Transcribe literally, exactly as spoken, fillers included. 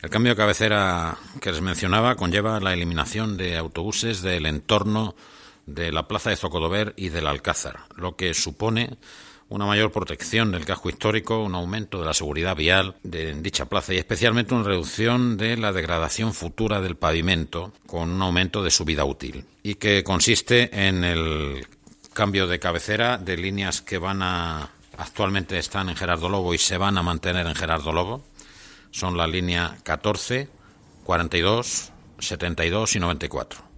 El cambio de cabecera que les mencionaba conlleva la eliminación de autobuses del entorno de la plaza de Zocodover y del Alcázar, lo que supone una mayor protección del casco histórico, un aumento de la seguridad vial de dicha plaza y especialmente una reducción de la degradación futura del pavimento con un aumento de su vida útil, y que consiste en el cambio de cabecera de líneas que van a actualmente están en Gerardo Lobo y se van a mantener en Gerardo Lobo. Son la línea catorce, cuarenta y dos, setenta y dos y noventa y cuatro.